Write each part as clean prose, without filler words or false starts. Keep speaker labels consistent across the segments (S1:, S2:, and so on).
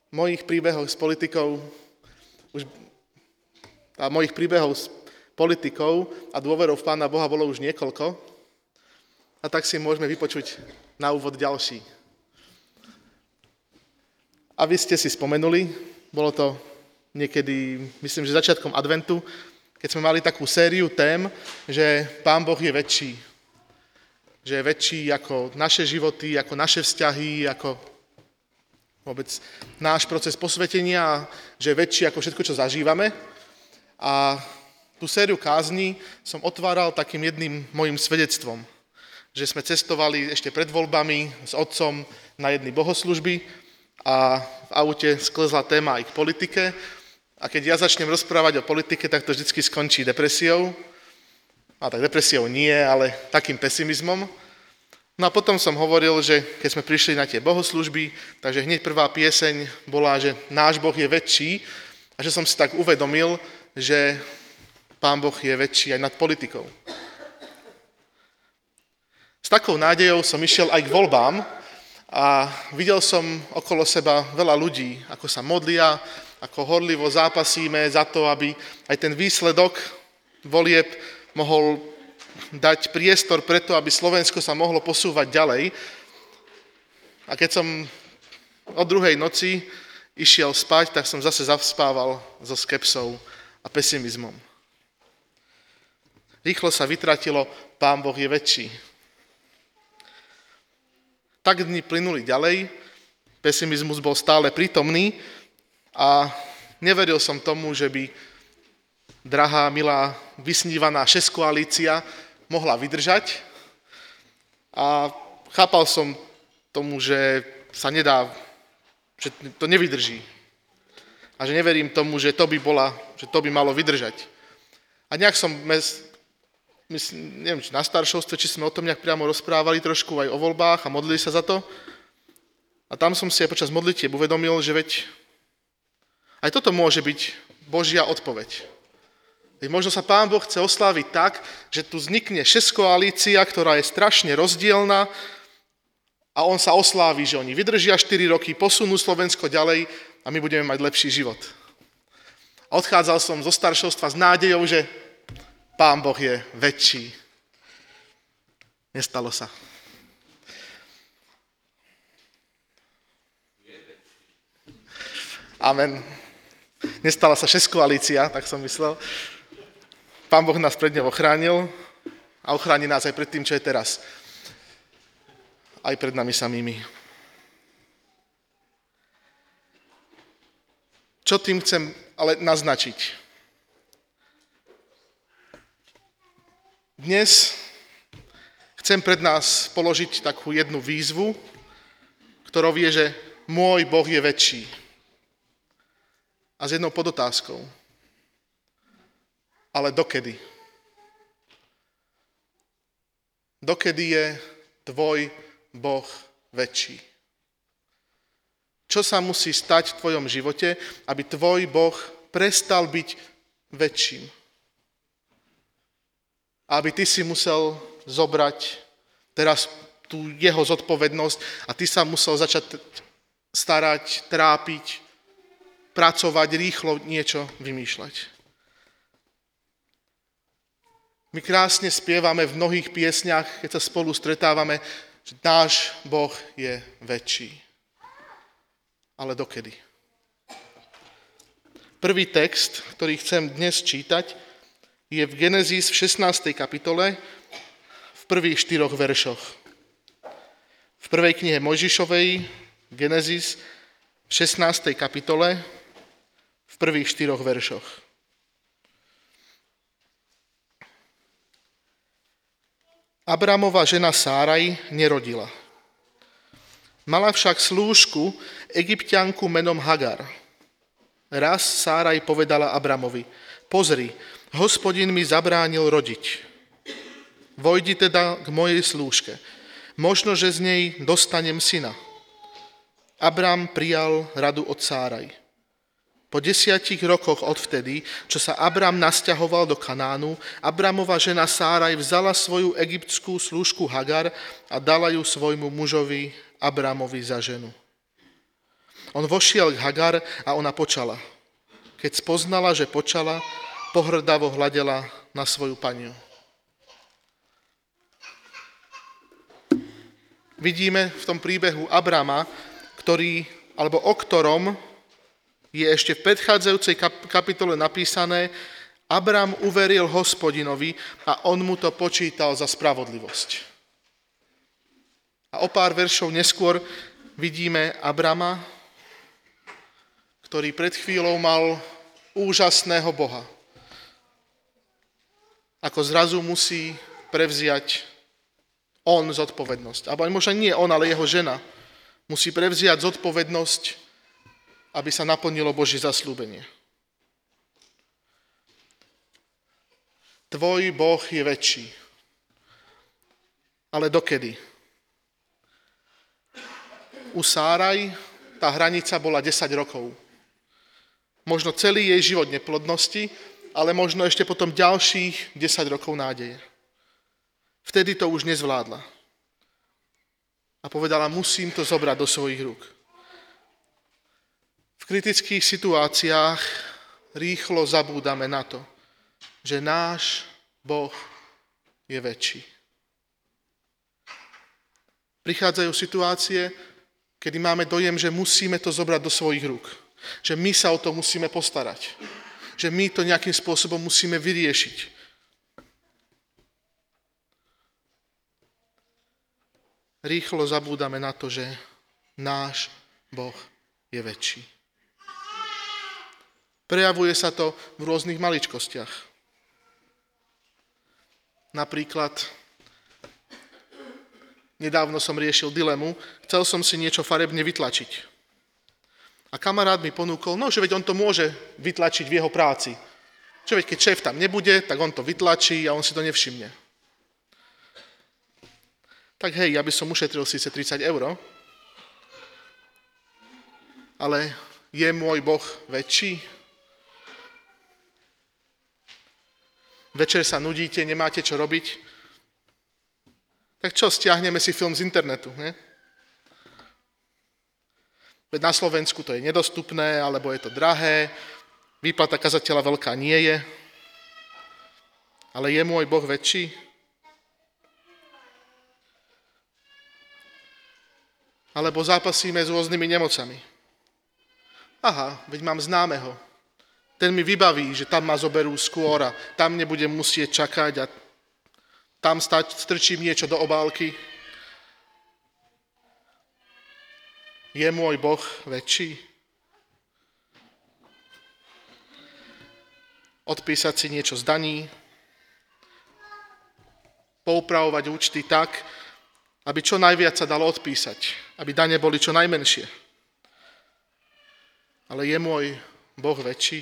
S1: Mojich príbehov s politikou mojich príbehov s politikou a dôverou v Pána Boha bolo už niekoľko. A tak si môžeme vypočuť na úvod ďalší. A vy ste si spomenuli, bolo to niekedy, myslím, že začiatkom adventu, keď sme mali takú sériu tém, že Pán Boh je väčší. Že je väčší ako naše životy, ako naše vzťahy, ako vôbec náš proces posvetenia, že je väčší ako všetko, čo zažívame. A tú sériu kázni som otváral takým jedným mojim svedectvom, že sme cestovali ešte pred voľbami s otcom na jedny bohoslužby a v aute sklzla téma aj k politike. A keď ja začnem rozprávať o politike, tak to vždycky skončí depresiou. A tak depresiou nie, ale takým pesimizmom. No a potom som hovoril, že keď sme prišli na tie bohoslužby, takže hneď prvá pieseň bola, že náš Boh je väčší a že som si tak uvedomil, že Pán Boh je väčší aj nad politikou. S takou nádejou som išiel aj k voľbám a videl som okolo seba veľa ľudí, ako sa modlia, ako horlivo zápasíme za to, aby aj ten výsledok volieb mohol dať priestor preto, aby Slovensko sa mohlo posúvať ďalej. A keď som o 2:00 noci išiel spať, tak som zase zaspával so skepsou a pesimizmom. Rýchlo sa vytratilo, Pán Boh je väčší. Tak dni plynuli ďalej, pesimizmus bol stále prítomný a neveril som tomu, že by drahá, milá, vysnívaná šesťkoalícia mohla vydržať a chápal som tomu, že sa nedá, že to nevydrží a že neverím tomu, že to by malo vydržať. A nejak som, neviem, či na staršovstve, či sme o tom nejak priamo rozprávali trošku aj o voľbách a modlili sa za to. A tam som si aj počas modlitieb uvedomil, že veď aj toto môže byť Božia odpoveď. Veď možno sa Pán Boh chce osláviť tak, že tu vznikne šesťkoalícia, ktorá je strašne rozdielna a on sa oslávi, že oni vydržia 4 roky, posunú Slovensko ďalej a my budeme mať lepší život. A odchádzal som zo staršovstva s nádejou, že Pán Boh je väčší. Nestalo sa. Amen. Nestala sa šesťkoalícia, tak som myslel. Pán Boh nás pred ňou ochránil a ochráni nás aj pred tým, čo je teraz. Aj pred nami samými. Čo tým chcem ale naznačiť? Dnes chcem pred nás položiť takú jednu výzvu, ktorou je, že môj Boh je väčší. A s jednou podotázkou. Ale dokedy? Dokedy je tvoj Boh väčší? Čo sa musí stať v tvojom živote, aby tvoj Boh prestal byť väčším? Aby ty si musel zobrať teraz tú jeho zodpovednosť a ty sa musel začať starať, trápiť, pracovať, rýchlo niečo vymýšľať. My krásne spievame v mnohých piesňach, keď sa spolu stretávame, že náš Boh je väčší. Ale dokedy? Prvý text, ktorý chcem dnes čítať, je v Genesis v 16. kapitole v prvých 4 veršoch. V prvej knihe Mojžišovej, Genesis v 16. kapitole v prvých 4 veršoch. Abramova žena Sáraj nerodila. Mala však slúžku, Egypťanku menom Hagar. Raz Sáraj povedala Abramovi, pozri, Hospodin mi zabránil rodiť. Vojdi teda k mojej slúžke. Možno, že z nej dostanem syna. Abram prijal radu od Sáraj. Po 10 rokoch odvtedy, čo sa Abram nasťahoval do Kanánu, Abramova žena Sáraj vzala svoju egyptskú slúžku Hagar a dala ju svojmu mužovi Abramovi za ženu. On vošiel k Hagar a ona počala. Keď spoznala, že počala, pohrdavo hľadela na svoju paniu. Vidíme v tom príbehu Abrama, o ktorom je ešte v predchádzajúcej kapitole napísané: Abram uveril Hospodinovi a on mu to počítal za spravodlivosť. A o pár veršov neskôr vidíme Abrama, ktorý pred chvíľou mal úžasného Boha. Ako zrazu musí prevziať on zodpovednosť. Alebo možno nie on, ale jeho žena musí prevziať zodpovednosť, aby sa naplnilo Božie zasľúbenie. Tvoj Boh je väčší. Ale dokedy? U Sáraj tá hranica bola 10 rokov. Možno celý jej život neplodnosti, ale možno ešte potom ďalších 10 rokov nádeje. Vtedy to už nezvládla. A povedala, musím to zobrať do svojich rúk. V kritických situáciách rýchlo zabúdame na to, že náš Boh je väčší. Prichádzajú situácie, kedy máme dojem, že musíme to zobrať do svojich rúk. Že my sa o to musíme postarať. Že my to nejakým spôsobom musíme vyriešiť. Rýchlo zabúdame na to, že náš Boh je väčší. Prejavuje sa to v rôznych maličkostiach. Napríklad, nedávno som riešil dilemu, chcel som si niečo farebne vytlačiť. A kamarát mi ponúkol, že veď on to môže vytlačiť v jeho práci. Že veď keď šéf tam nebude, tak on to vytlačí a on si to nevšimne. Tak hej, ja by som ušetril síce 30 €, ale je môj Boh väčší? Večer sa nudíte, nemáte čo robiť? Tak čo, stiahneme si film z internetu, ne? Veď na Slovensku to je nedostupné, alebo je to drahé, výplata kazateľa veľká nie je. Ale je môj Boh väčší? Alebo zápasíme s rôznymi nemocami. Aha, veď mám známeho. Ten mi vybaví, že tam ma zoberú skôr a tam nebudem musieť čakať a tam strčím niečo do obálky. Je môj Boh väčší? Odpísať si niečo z daní, poupravovať účty tak, aby čo najviac sa dalo odpísať, aby dane boli čo najmenšie. Ale je môj Boh väčší?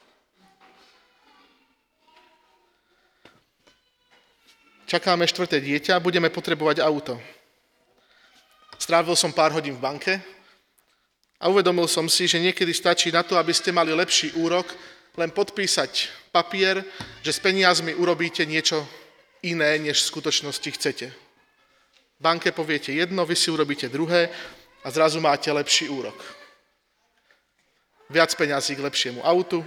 S1: Čakáme 4. dieťa, budeme potrebovať auto. Strávil som pár hodín v banke a uvedomil som si, že niekedy stačí na to, aby ste mali lepší úrok, len podpísať papier, že s peniazmi urobíte niečo iné, než v skutočnosti chcete. V banke poviete jedno, vy si urobíte druhé a zrazu máte lepší úrok. Viac peňazí k lepšiemu autu.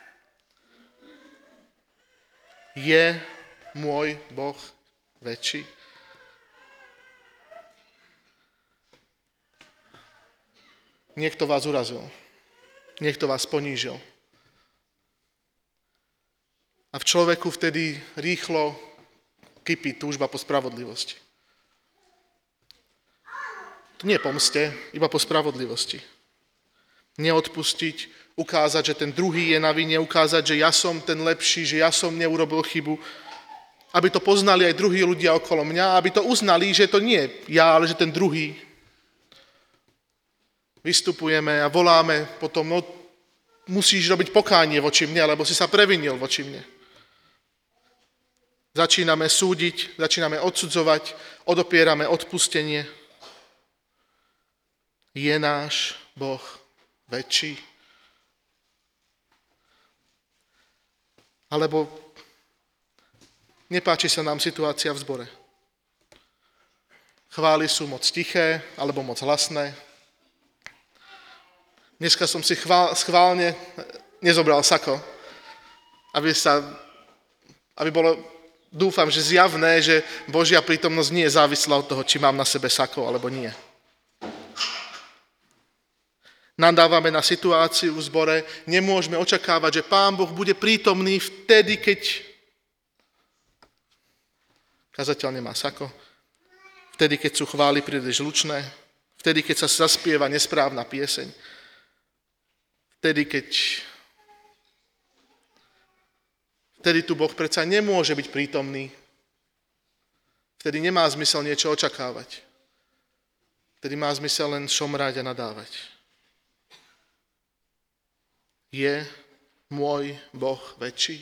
S1: Je môj Boh väčší? Niekto vás urazil. Niekto vás ponížil. A v človeku vtedy rýchlo kypí túžba po spravodlivosti. To nie pomste, iba po spravodlivosti. Neodpustiť, ukázať, že ten druhý je na vine, ukázať, že ja som ten lepší, že ja som neurobil chybu, aby to poznali aj druhí ľudia okolo mňa, aby to uznali, že to nie ja, ale že ten druhý. Vystupujeme a voláme potom, musíš robiť pokánie voči mne, lebo si sa previnil voči mne. Začíname súdiť, začíname odsudzovať, odopierame odpustenie. Je náš Boh väčší? Alebo nepáči sa nám situácia v zbore. Chvály sú moc tiché alebo moc hlasné. Dneska som si schválne nezobral sako, aby bolo, dúfam, že zjavné, že Božia prítomnosť nie je závislá od toho, či mám na sebe sako, alebo nie. Nadávame na situáciu v zbore, nemôžeme očakávať, že Pán Boh bude prítomný vtedy, keď kazateľ nemá sako, vtedy, keď sú chvály príliš zlučné, vtedy, keď sa zaspieva nesprávna pieseň, vtedy tu Boh predsa nemôže byť prítomný, vtedy nemá zmysel niečo očakávať, vtedy má zmysel len šomrať a nadávať. Je môj Boh väčší?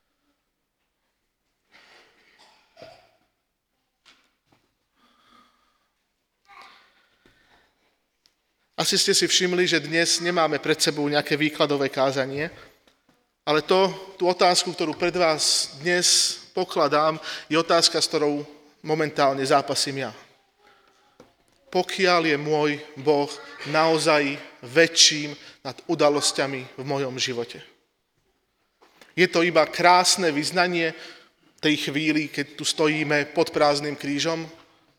S1: Asi ste si všimli, že dnes nemáme pred sebou nejaké výkladové kázanie, ale tú otázku, ktorú pred vás dnes pokladám, je otázka, s ktorou momentálne zápasím ja. Pokiaľ je môj Boh naozaj väčším nad udalosťami v mojom živote. Je to iba krásne vyznanie tej chvíli, keď tu stojíme pod prázdnym krížom?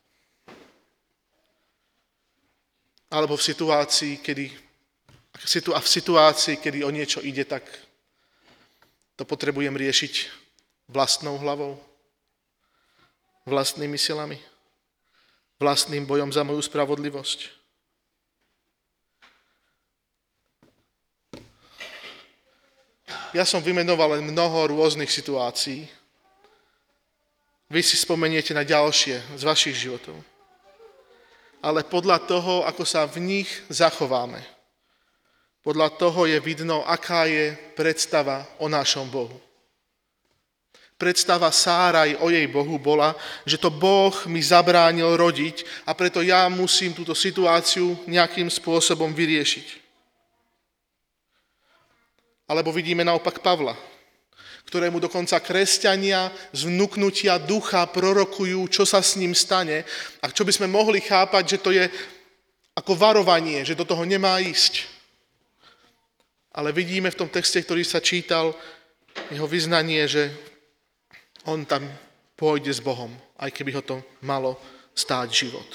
S1: Alebo v situácii, kedy o niečo ide, tak to potrebujem riešiť vlastnou hlavou, vlastnými silami, vlastným bojom za moju spravodlivosť. Ja som vymenoval len mnoho rôznych situácií. Vy si spomeniete na ďalšie z vašich životov. Ale podľa toho, ako sa v nich zachováme, podľa toho je vidno, aká je predstava o našom Bohu. Predstava Sáraj o jej Bohu bola, že to Boh mi zabránil rodiť a preto ja musím túto situáciu nejakým spôsobom vyriešiť. Alebo vidíme naopak Pavla, ktorému dokonca kresťania z vnuknutia ducha prorokujú, čo sa s ním stane a čo by sme mohli chápať, že to je ako varovanie, že do toho nemá ísť. Ale vidíme v tom texte, ktorý sa čítal, jeho vyznanie, že on tam pôjde s Bohom, aj keby ho to malo stáť život.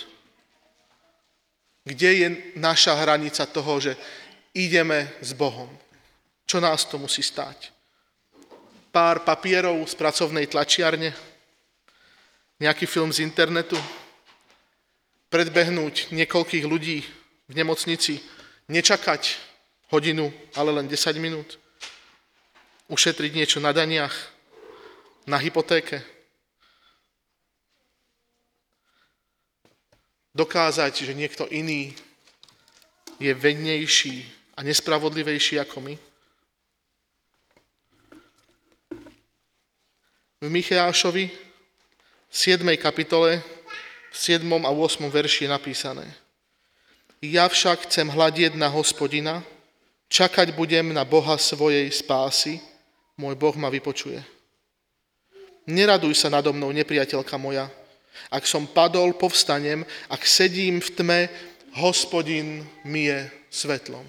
S1: Kde je naša hranica toho, že ideme s Bohom? Čo nás to musí stáť? Pár papierov z pracovnej tlačiarne? Nejaký film z internetu? Predbehnúť niekoľkých ľudí v nemocnici? Nečakať hodinu, ale len 10 minút? Ušetriť niečo na daniach? Na hypotéke? Dokázať, že niekto iný je vennejší a nespravodlivejší ako my? V Micheášovi, v 7. kapitole, v 7. a 8. verši je napísané: Ja však chcem hľadieť na Hospodina, čakať budem na Boha svojej spásy, môj Boh ma vypočuje. Neraduj sa nado mnou, nepriateľka moja. Ak som padol, povstanem, ak sedím v tme, Hospodin mi je svetlom.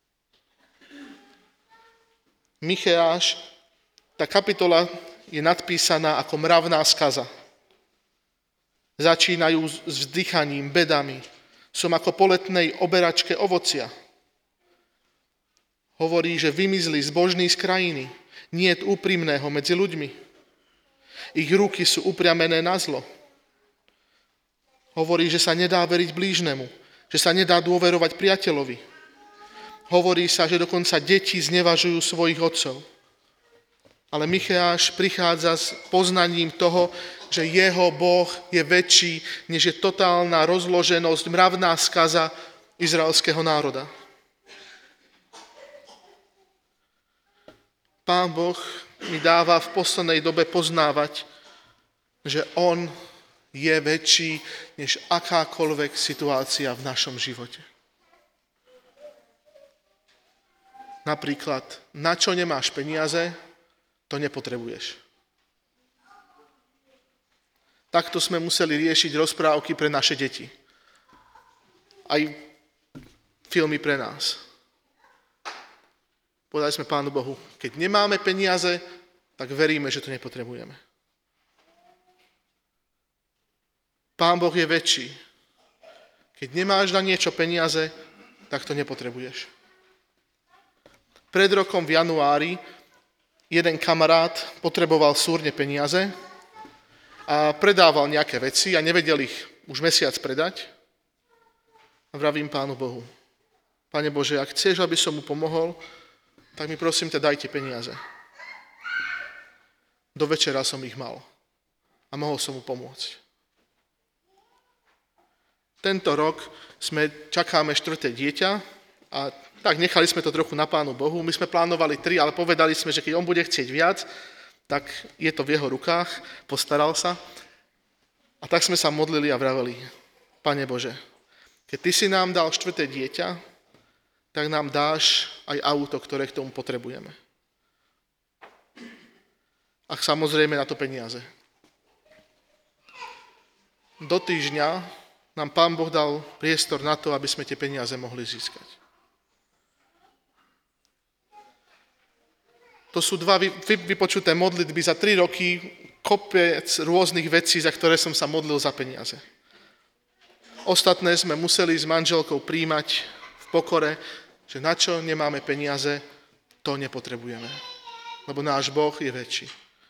S1: Micheáš, tá kapitola je nadpísaná ako mravná skaza. Začínajú s vzdychaním, bedami. Som ako po letnej oberačke ovocia. Hovorí, že vymizli zbožní z krajiny. Niet úprimného medzi ľuďmi. Ich ruky sú upriamené na zlo. Hovorí, že sa nedá veriť blížnemu, že sa nedá dôverovať priateľovi. Hovorí sa, že dokonca deti znevažujú svojich otcov. Ale Micheáš prichádza s poznaním toho, že jeho Boh je väčší, než je totálna rozloženosť, mravná skaza izraelského národa. Pán Boh mi dáva v poslednej dobe poznávať, že on je väčší než akákoľvek situácia v našom živote. Napríklad, na čo nemáš peniaze, to nepotrebuješ. Takto sme museli riešiť rozprávky pre naše deti. Aj filmy pre nás. Povedali sme Pánu Bohu, keď nemáme peniaze, tak veríme, že to nepotrebujeme. Pán Boh je väčší. Keď nemáš na niečo peniaze, tak to nepotrebuješ. Pred rokom v januári jeden kamarát potreboval súrne peniaze a predával nejaké veci a nevedel ich už mesiac predať. A vravím Pánu Bohu, Pane Bože, ak chceš, aby som mu pomohol, tak mi prosím ťa dajte peniaze. Do večera som ich mal a mohol som mu pomôcť. Tento rok čakáme 4. dieťa a tak nechali sme to trochu na Pánu Bohu. My sme plánovali 3, ale povedali sme, že keď on bude chcieť viac, tak je to v jeho rukách, postaral sa. A tak sme sa modlili a vraveli, Pane Bože, keď Ty si nám dal 4. dieťa, tak nám dáš aj auto, ktoré k tomu potrebujeme. A samozrejme na to peniaze. Do týždňa nám Pán Boh dal priestor na to, aby sme tie peniaze mohli získať. To sú 2 vypočuté modlitby za 3 roky, kopec rôznych vecí, za ktoré som sa modlil za peniaze. Ostatné sme museli s manželkou príjmať v pokore, že na čo nemáme peniaze, to nepotrebujeme. Lebo náš Boh je väčší.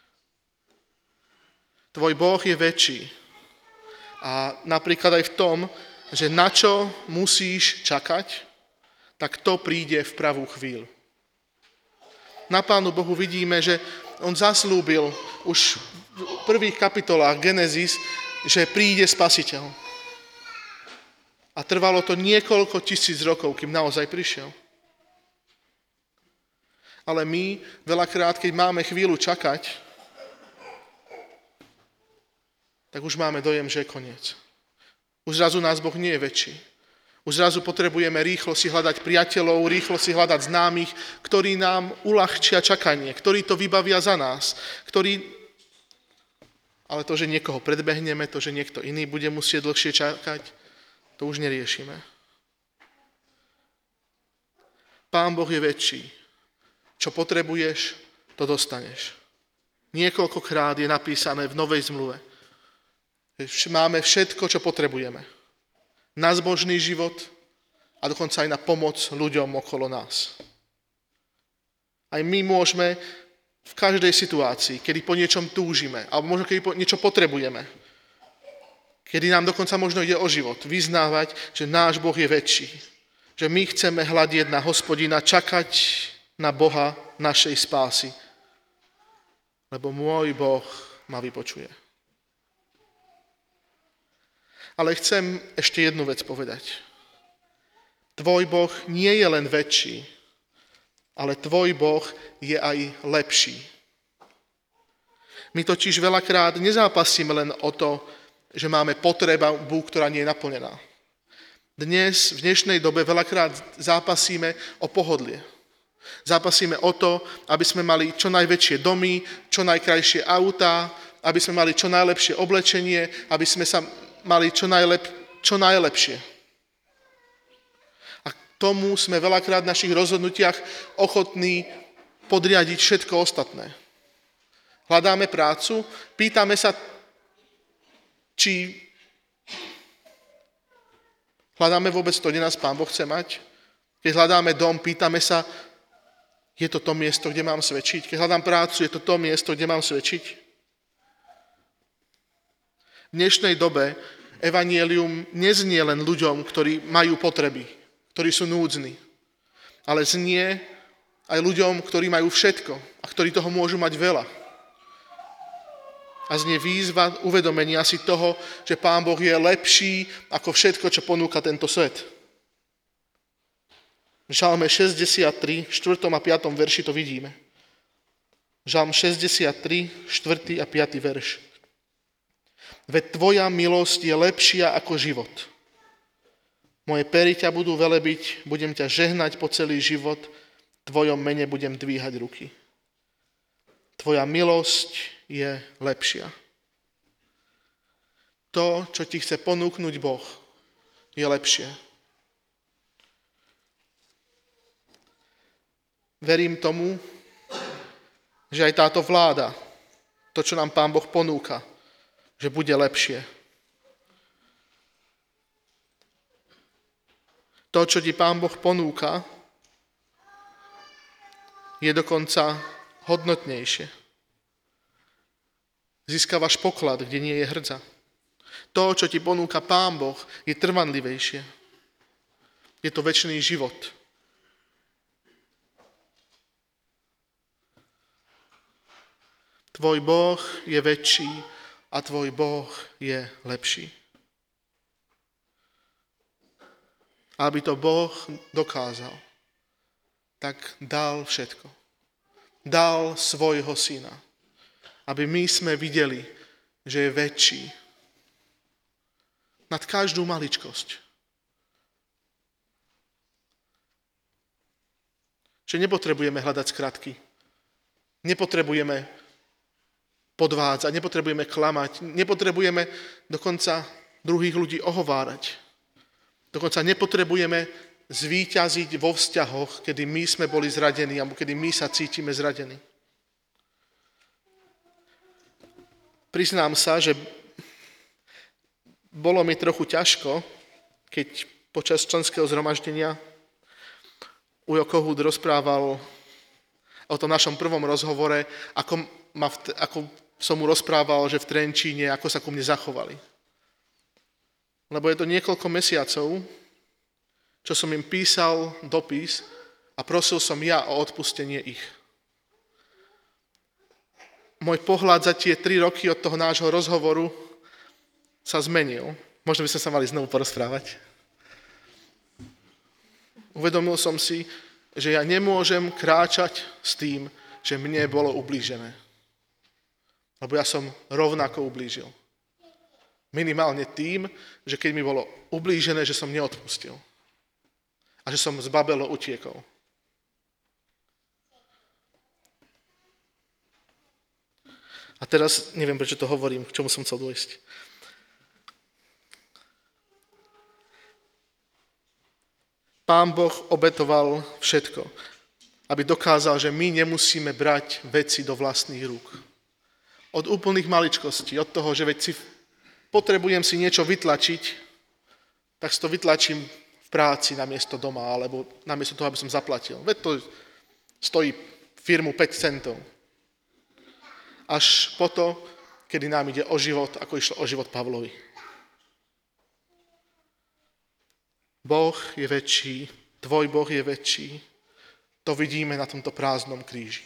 S1: Tvoj Boh je väčší. A napríklad aj v tom, že na čo musíš čakať, tak to príde v pravú chvíľu. Na Pánu Bohu vidíme, že on zaslúbil už v prvých kapitolách Genesis, že príde Spasiteľ. A trvalo to niekoľko 1000 rokov, kým naozaj prišiel. Ale my veľakrát, keď máme chvíľu čakať, tak už máme dojem, že je koniec. Už zrazu nás Boh nie je väčší. Už zrazu potrebujeme rýchlo si hľadať priateľov, rýchlo si hľadať známych, ktorí nám uľahčia čakanie, ktorí to vybavia za nás, Ale to, že niekoho predbehneme, to, že niekto iný bude musieť dlhšie čakať, to už neriešime. Pán Boh je väčší. Čo potrebuješ, to dostaneš. Niekoľkokrát je napísané v Novej zmluve. Máme všetko, čo potrebujeme. Na zbožný život a dokonca aj na pomoc ľuďom okolo nás. Aj my môžeme v každej situácii, kedy po niečom túžime, alebo možno kedy niečo potrebujeme, kedy nám dokonca možno ide o život, vyznávať, že náš Boh je väčší. Že my chceme hľadieť na Hospodina, čakať na Boha našej spásy. Lebo môj Boh ma vypočuje. Ale chcem ešte jednu vec povedať. Tvoj Boh nie je len väčší, ale tvoj Boh je aj lepší. My totiž veľakrát nezápasíme len o to, že máme potrebu, ktorá nie je naplnená. V dnešnej dobe veľakrát zápasíme o pohodlie. Zápasíme o to, aby sme mali čo najväčšie domy, čo najkrajšie autá, aby sme mali čo najlepšie oblečenie, aby sme sa mali čo najlepšie. A tomu sme veľakrát v našich rozhodnutiach ochotní podriadiť všetko ostatné. Hľadáme prácu, pýtame sa, či hľadáme vôbec to, kde nás Pán Boh chce mať? Keď hľadáme dom, pýtame sa, je to to miesto, kde mám svedčiť? Keď hľadám prácu, je to to miesto, kde mám svedčiť? V dnešnej dobe evanjelium neznie len ľuďom, ktorí majú potreby, ktorí sú núdzni, ale znie aj ľuďom, ktorí majú všetko a ktorí toho môžu mať veľa. A znie výzva uvedomenia si toho, že Pán Boh je lepší ako všetko, čo ponúka tento svet. V Žalme 63, 4. a 5. verši to vidíme. Žalm 63, 4. a 5. verš. Veď tvoja milosť je lepšia ako život. Moje pery ťa budú velebiť, budem ťa žehnať po celý život, v tvojom mene budem dvíhať ruky. Tvoja milosť je lepšia. To, čo ti chce ponúknuť Boh, je lepšie. verím tomu, že aj táto vláda, to, čo nám Pán Boh ponúka, že bude lepšie. To, čo ti Pán Boh ponúka, je dokonca hodnotnejšie. Získavaš poklad, kde nie je hrdza. To, čo ti ponúka Pán Boh, je trvanlivejšie. Je to večný život. Tvoj Boh je väčší a tvoj Boh je lepší. Aby to Boh dokázal, tak dal všetko. Dal svojho syna. Aby my sme videli, že je väčší nad každú maličkosť. Že nepotrebujeme hľadať skratky. Nepotrebujeme podvádzať, nepotrebujeme klamať, nepotrebujeme dokonca druhých ľudí ohovárať. Dokonca nepotrebujeme zvíťaziť vo vzťahoch, kedy my sme boli zradení alebo kedy my sa cítime zradení. Priznám sa, že bolo mi trochu ťažko, keď počas členského zhromaždenia Ujo Kohút rozprával o tom našom prvom rozhovore, ako som mu rozprával, že v Trenčíne, ako sa ku mne zachovali. Lebo je to niekoľko mesiacov, čo som im písal dopis a prosil som ja o odpustenie ich. Môj pohľad za tie 3 roky od toho nášho rozhovoru sa zmenil. Možno by sme sa mali znovu porozprávať. Uvedomil som si, že ja nemôžem kráčať s tým, že mne bolo ublížené. Lebo ja som rovnako ublížil. Minimálne tým, že keď mi bolo ublížené, že som neodpustil. A že som zbabelo utiekol. A teraz neviem, prečo to hovorím, k čomu som chcel dôjsť. Pán Boh obetoval všetko, aby dokázal, že my nemusíme brať veci do vlastných rúk. Od úplných maličkostí, od toho, že potrebujem si niečo vytlačiť, tak si to vytlačím v práci namiesto doma, alebo namiesto toho, aby som zaplatil. Veď to stojí firmu 5 centov. Až po to, kedy nám ide o život, ako išlo o život Pavlovi. Boh je väčší, tvoj Boh je väčší. To vidíme na tomto prázdnom kríži.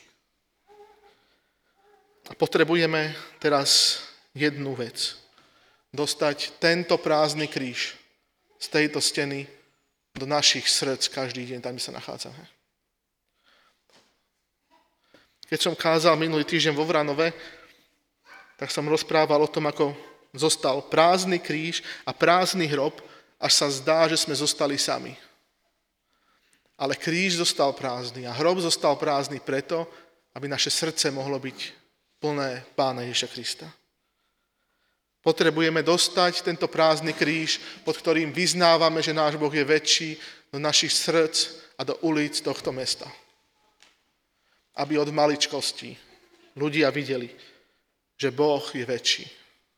S1: A potrebujeme teraz jednu vec. Dostať tento prázdny kríž z tejto steny do našich srdc každý deň, tam, kde sa nachádzame. Keď som kázal minulý týždeň vo Vranove, tak som rozprával o tom, ako zostal prázdny kríž a prázdny hrob, až sa zdá, že sme zostali sami. Ale kríž zostal prázdny a hrob zostal prázdny preto, aby naše srdce mohlo byť plné Pána Ježiša Krista. Potrebujeme dostať tento prázdny kríž, pod ktorým vyznávame, že náš Boh je väčší, do našich srdc a do ulic tohto mesta. Aby od maličkosti ľudia videli, že Boh je väčší.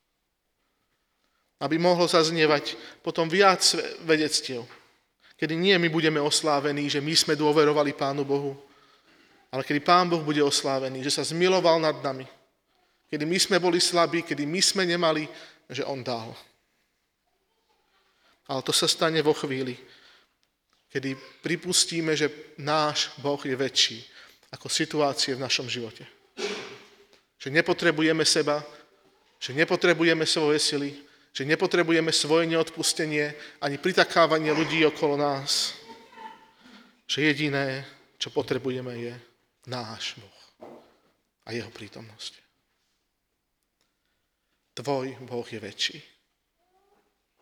S1: Aby mohlo zaznievať potom viac vedectiev, kedy nie my budeme oslávení, že my sme dôverovali Pánu Bohu, ale kedy Pán Boh bude oslávený, že sa zmiloval nad nami, kedy my sme boli slabí, kedy my sme nemali, že On dal. Ale to sa stane vo chvíli, kedy pripustíme, že náš Boh je väčší ako situácie v našom živote. Že nepotrebujeme seba, že nepotrebujeme svoje sily, že nepotrebujeme svoje neodpustenie ani pritakávanie ľudí okolo nás. Že jediné, čo potrebujeme, je náš Boh a jeho prítomnosť. Tvoj Boh je väčší.